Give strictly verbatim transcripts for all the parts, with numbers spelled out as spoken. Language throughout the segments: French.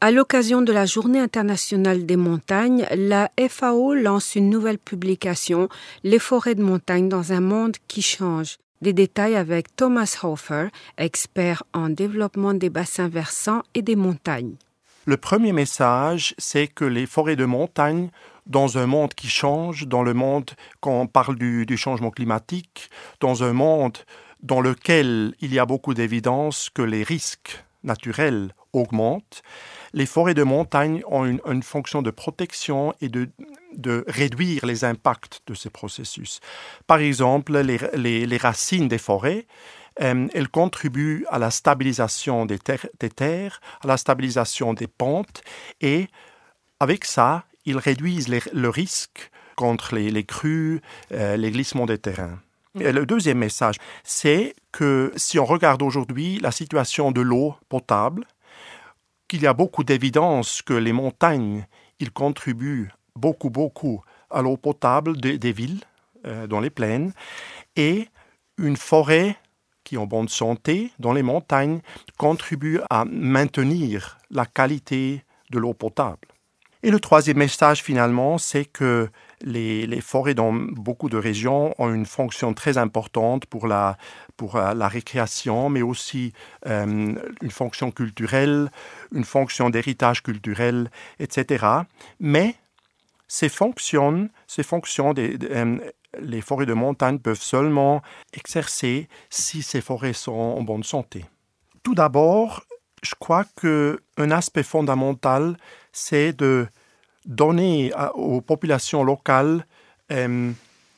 À l'occasion de la Journée internationale des montagnes, la F A O lance une nouvelle publication, Les forêts de montagne dans un monde qui change. Des détails avec Thomas Hofer, expert en développement des bassins versants et des montagnes. Le premier message, c'est que les forêts de montagne, dans un monde qui change, dans le monde, quand on parle du, du changement climatique, dans un monde dans lequel il y a beaucoup d'évidence que les risques naturels augmentent, les forêts de montagne ont une, une fonction de protection et de, de réduire les impacts de ces processus. Par exemple, les, les, les racines des forêts, euh, elles contribuent à la stabilisation des, ter- des terres, à la stabilisation des pentes, et avec ça, ils réduisent les, le risque contre les, les crues, euh, les glissements des terrains. Et le deuxième message, c'est que si on regarde aujourd'hui la situation de l'eau potable, qu'il y a beaucoup d'évidence que les montagnes, ils contribuent beaucoup, beaucoup à l'eau potable de, des villes, euh, dans les plaines, et une forêt qui est en bonne santé dans les montagnes contribue à maintenir la qualité de l'eau potable. Et le troisième message, finalement, c'est que les, les forêts dans beaucoup de régions ont une fonction très importante pour la, pour la récréation, mais aussi euh, une fonction culturelle, une fonction d'héritage culturel, et cetera. Mais ces fonctions, ces fonctions des, des, euh, les forêts de montagne peuvent seulement exercer si ces forêts sont en bonne santé. Tout d'abord, je crois qu'un aspect fondamental, c'est de donner à, aux populations locales euh,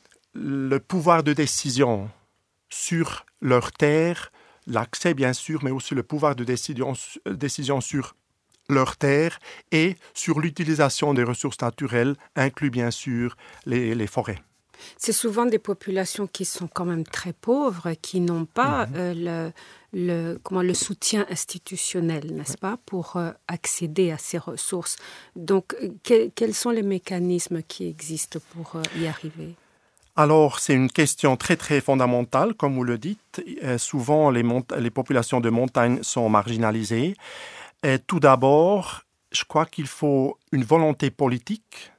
le pouvoir de décision sur leurs terres, l'accès bien sûr, mais aussi le pouvoir de décision, décision sur leurs terres et sur l'utilisation des ressources naturelles, inclus bien sûr les, les forêts. C'est souvent des populations qui sont quand même très pauvres, qui n'ont pas mmh. euh, le, le, comment, le soutien institutionnel, n'est-ce pas, pour euh, accéder à ces ressources. Donc, que, quels sont les mécanismes qui existent pour euh, y arriver ? Alors, c'est une question très, très fondamentale, comme vous le dites. Euh, souvent, les, mont- les populations de montagne sont marginalisées. Et tout d'abord, je crois qu'il faut une volonté politique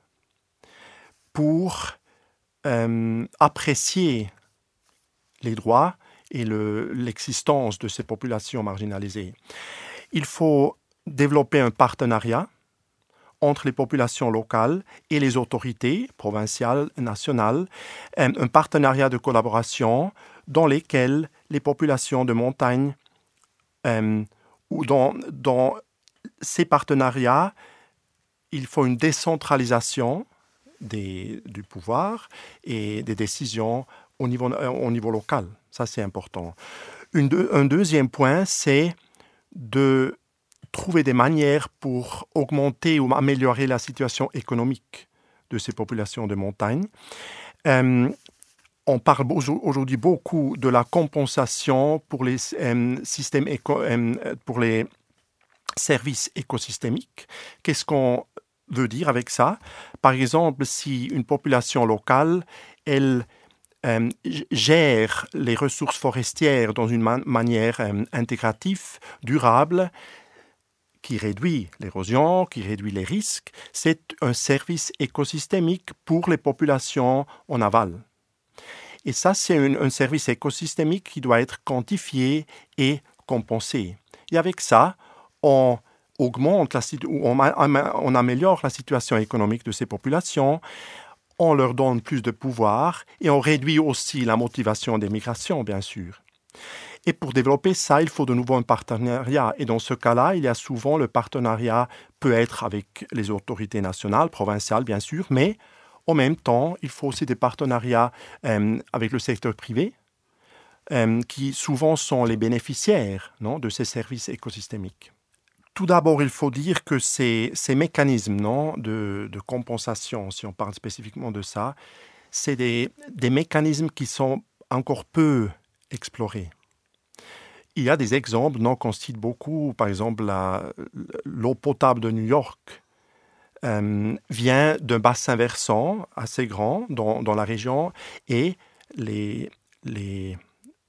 pour Euh, apprécier les droits et le, l'existence de ces populations marginalisées. Il faut développer un partenariat entre les populations locales et les autorités provinciales, nationales, un, un partenariat de collaboration dans lequel les populations de montagne, euh, ou dans, dans ces partenariats, il faut une décentralisation Des, du pouvoir et des décisions au niveau, au niveau local. Ça, c'est important. Une de, un deuxième point, c'est de trouver des manières pour augmenter ou améliorer la situation économique de ces populations de montagne. Euh, on parle aujourd'hui beaucoup de la compensation pour les euh, systèmes éco, euh, pour les services écosystémiques. Qu'est-ce qu'on veut dire avec ça? Par exemple, si une population locale, elle euh, gère les ressources forestières dans une man- manière euh, intégrative, durable, qui réduit l'érosion, qui réduit les risques, c'est un service écosystémique pour les populations en aval. Et ça, c'est un, un service écosystémique qui doit être quantifié et compensé. Et avec ça, on augmente la, on, on améliore la situation économique de ces populations, on leur donne plus de pouvoir et on réduit aussi la motivation des migrations, bien sûr. Et pour développer ça, il faut de nouveau un partenariat. Et dans ce cas-là, il y a souvent le partenariat peut être avec les autorités nationales, provinciales, bien sûr, mais en même temps, il faut aussi des partenariats euh, avec le secteur privé, euh, qui souvent sont les bénéficiaires, non, de ces services écosystémiques. Tout d'abord, il faut dire que ces, ces mécanismes, non, de, de compensation, si on parle spécifiquement de ça, c'est des, des mécanismes qui sont encore peu explorés. Il y a des exemples non, qu'on cite beaucoup. Par exemple, la, l'eau potable de New York euh, vient d'un bassin versant assez grand dans, dans la région et les, les,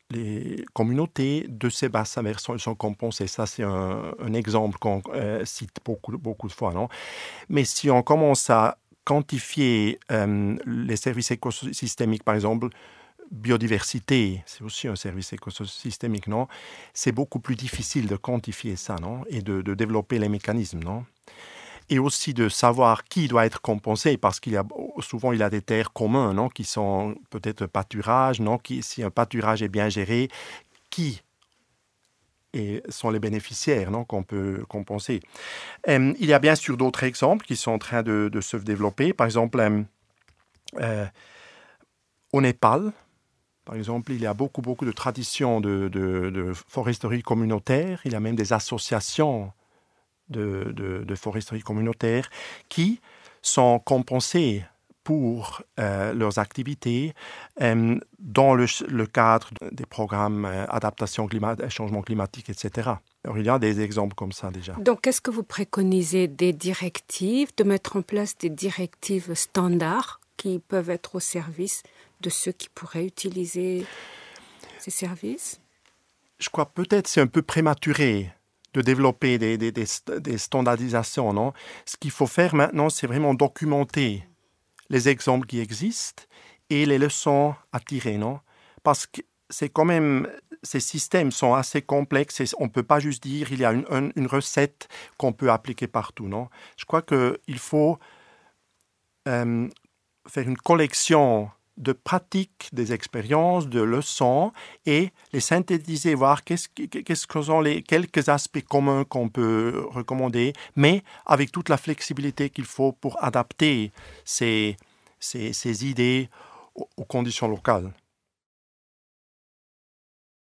les communautés de ces bassins versants sont compensées. Ça, c'est un, un exemple qu'on euh, cite beaucoup, beaucoup de fois. Non? Mais si on commence à quantifier euh, les services écosystémiques, par exemple, biodiversité, c'est aussi un service écosystémique, non? C'est beaucoup plus difficile de quantifier ça, non? Et de, de développer les mécanismes, non? Et aussi de savoir qui doit être compensé, parce qu'il y a souvent il y a des terres communes, non? Qui sont peut-être pâturage, non? Qui, si un pâturage est bien géré, qui et sont les bénéficiaires, non? Qu'on peut compenser. Euh, il y a bien sûr d'autres exemples qui sont en train de, de se développer. Par exemple, euh, euh, au Népal, par exemple, il y a beaucoup, beaucoup de traditions de, de, de foresterie communautaire. Il y a même des associations de, de, de foresterie communautaire qui sont compensées pour euh, leurs activités euh, dans le, le cadre des programmes euh, adaptation climat, changement climatique, et cetera. Alors, il y a des exemples comme ça déjà. Donc, est-ce que vous préconisez des directives, de mettre en place des directives standards qui peuvent être au service de ceux qui pourraient utiliser ces services? Je crois peut-être c'est un peu prématuré de développer des, des, des, des standardisations, non? Ce qu'il faut faire maintenant, c'est vraiment documenter les exemples qui existent et les leçons à tirer, non? Parce que c'est quand même, ces systèmes sont assez complexes et on ne peut pas juste dire il y a une, une, une recette qu'on peut appliquer partout, non? Je crois qu'il faut euh, faire une collection de pratiques, des expériences, de leçons et les synthétiser, voir qu'est-ce, qu'est-ce que sont les quelques aspects communs qu'on peut recommander, mais avec toute la flexibilité qu'il faut pour adapter ces, ces, ces idées aux, aux conditions locales.